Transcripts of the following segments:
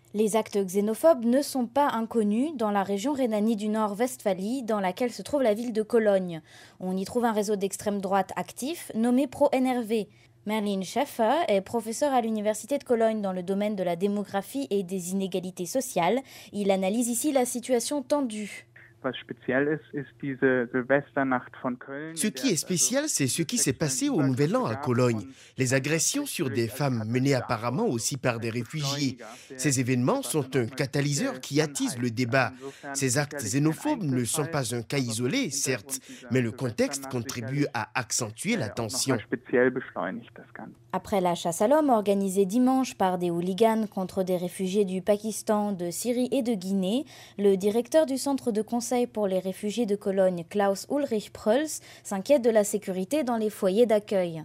Les actes xénophobes ne sont pas inconnus dans la région Rhénanie du Nord-Westphalie, dans laquelle se trouve la ville de Cologne. On y trouve un réseau d'extrême droite actif nommé Pro-NRW. Merlin Schäfer est professeur à l'université de Cologne dans le domaine de la démographie et des inégalités sociales. Il analyse ici la situation tendue. Ce qui est spécial, c'est ce qui s'est passé au Nouvel An à Cologne. Les agressions sur des femmes menées apparemment aussi par des réfugiés. Ces événements sont un catalyseur qui attise le débat. Ces actes xénophobes ne sont pas un cas isolé, certes, mais le contexte contribue à accentuer la tension. Après la chasse à l'homme organisée dimanche par des hooligans contre des réfugiés du Pakistan, de Syrie et de Guinée, le directeur du centre de conseil pour les réfugiés de Cologne, Klaus Ulrich Pröls, s'inquiète de la sécurité dans les foyers d'accueil.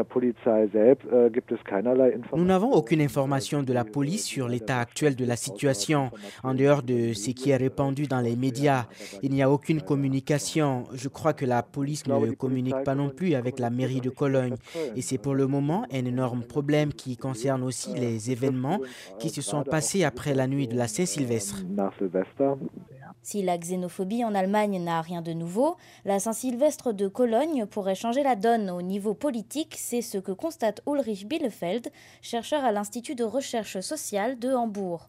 Nous n'avons aucune information de la police sur l'état actuel de la situation, en dehors de ce qui est répandu dans les médias. Il n'y a aucune communication. Je crois que la police ne communique pas non plus avec la mairie de Cologne. Et c'est pour le moment un énorme problème qui concerne aussi les événements qui se sont passés après la nuit de la Saint-Sylvestre. Si la xénophobie en Allemagne n'a rien de nouveau, la Saint-Sylvestre de Cologne pourrait changer la donne au niveau politique, c'est ce que constate Ulrich Bielefeld, chercheur à l'Institut de recherche sociale de Hambourg.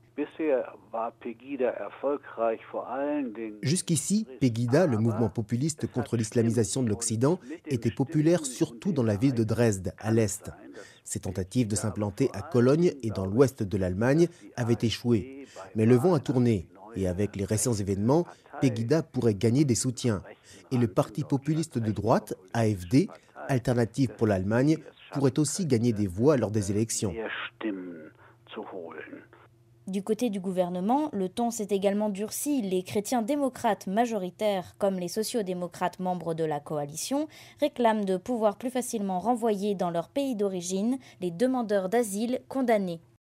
Jusqu'ici, Pegida, le mouvement populiste contre l'islamisation de l'Occident, était populaire surtout dans la ville de Dresde, à l'est. Ses tentatives de s'implanter à Cologne et dans l'ouest de l'Allemagne avaient échoué. Mais le vent a tourné. Et avec les récents événements, Pegida pourrait gagner des soutiens. Et le parti populiste de droite, AfD, Alternative pour l'Allemagne, pourrait aussi gagner des voix lors des élections. Du côté du gouvernement, le ton s'est également durci. Les chrétiens démocrates majoritaires, comme les sociodémocrates membres de la coalition, réclament de pouvoir plus facilement renvoyer dans leur pays d'origine les demandeurs d'asile condamnés.